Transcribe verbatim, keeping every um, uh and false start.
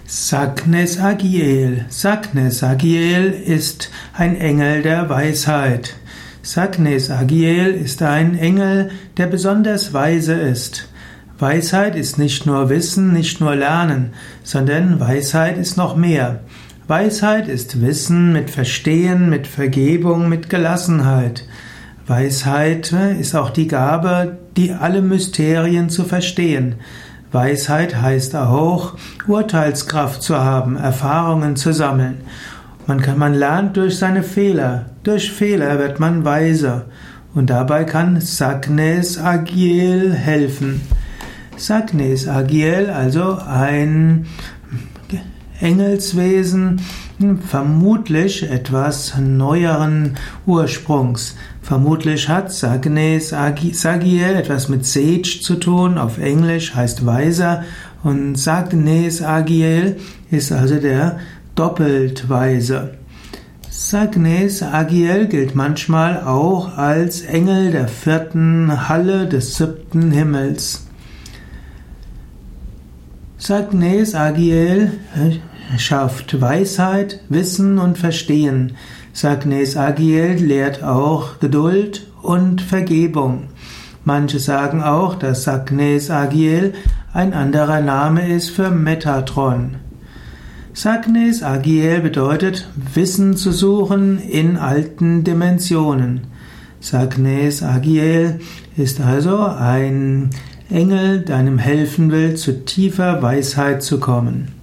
Sagnes Agiel. Sagnes Agiel ist ein Engel der Weisheit. Sagnes Agiel ist ein Engel, der besonders weise ist. Weisheit ist nicht nur Wissen, nicht nur Lernen, sondern Weisheit ist noch mehr. Weisheit ist Wissen mit Verstehen, mit Vergebung, mit Gelassenheit. Weisheit ist auch die Gabe, die alle Mysterien zu verstehen. Weisheit heißt auch, Urteilskraft zu haben, Erfahrungen zu sammeln. Man kann, man lernt durch seine Fehler. Durch Fehler wird man weiser. Und dabei kann Sagnes Agiel helfen. Sagnes Agiel, also ein Engelswesen, vermutlich etwas neueren Ursprungs. Vermutlich hat Sagnes Agiel etwas mit Sage zu tun, auf Englisch heißt weiser, und Sagnes Agiel ist also der doppelt Weise. Sagnes Agiel gilt manchmal auch als Engel der vierten Halle des siebten Himmels. Sagnes Agiel schafft Weisheit, Wissen und Verstehen. Sagnes Agiel lehrt auch Geduld und Vergebung. Manche sagen auch, dass Sagnes Agiel ein anderer Name ist für Metatron. Sagnes Agiel bedeutet, Wissen zu suchen in alten Dimensionen. Sagnes Agiel ist also ein Engel, der einem helfen will, zu tiefer Weisheit zu kommen.